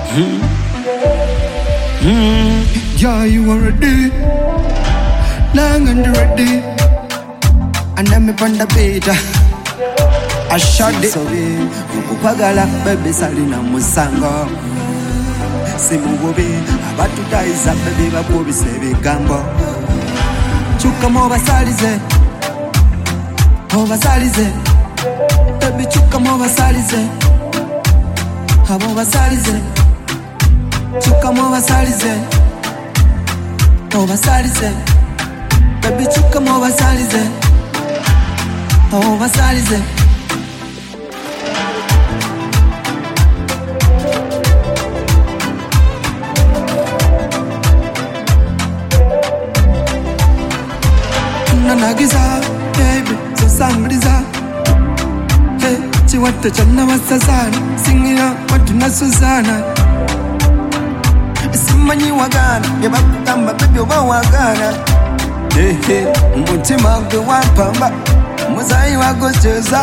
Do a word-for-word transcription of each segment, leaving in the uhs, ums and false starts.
Mm. Mm. Yeah, you are ready. Long and ready. And I'm up on the beta. I shot it. Ukupagala baby salina musango. Simugobe abatutaiza baby bakubise bigambo. Chuka mo basalize. Mo basalize. Baby chuka mo basalize. Abo basalize. Chuka mo basalize. Mo basalize. Baby chuka mo basalize. Mo basalize. Nagiza, baby, so sangriza. Hey, chiwata chana wasazana, singira watu na Suzana. Simanyi wagana, yeba kutamba baby oba wagana. Hey, hey, umutima gwe wampamba, muzayi wagocheza.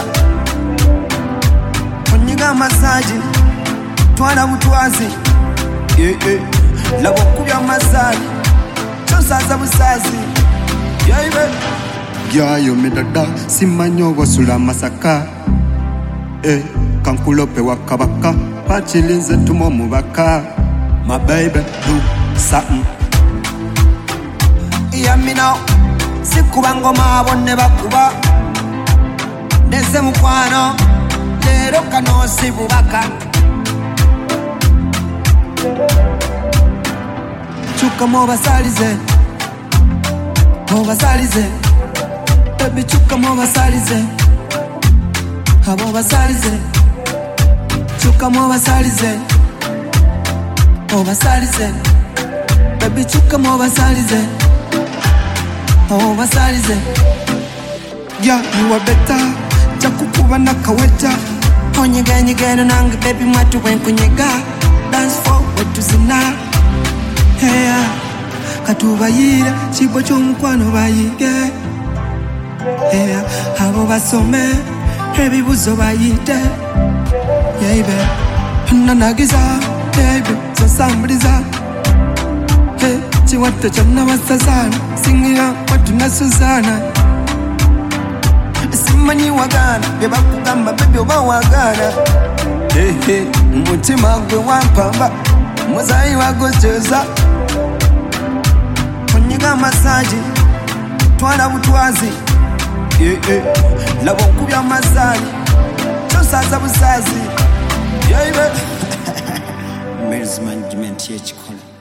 Onyiga masaji, twana butwazi. Yeah, yeah, labo kubya masaji, chosaza busazi. Yeah, baby. Yeah, you me dada, simanyo wasula masaka. Eh, kankulope wakabaka, pachilinze tumo mubaka. My baby, do something. Yeah, me now. Sikubango mabone bakuba. Neze mukwano, lero kano sibubaka. Chuka mo basalize, mo basalize. Baby chuka mo basalize. Abo basalize. Chuka mo basalize. Mo basalize. Baby chuka mo basalize. Abo basalize. Yeah, you are better. Chakukuba na kaweta. Onyega nyega nanga baby matu wenkunyega. Dance for wetu zina. Hey, katubayira chibo chomkwano bayige. Yeah, abo basome ebibuzo bayite. Yeah, baby, nanagiza, baby, so sambriza. Hey, chiwata chana wasazana, singira watu na Suzana. Simanyi wagana, yeba kugamba baby oba wagana. Hey, hey, umutima gwe wampamba, muzayi wagocheza. Onyiga masaji, twana butwazi. Yeah, yeah, labo kubya masaji, chosaza busazi. Yeah, baby. Men's management here chikola.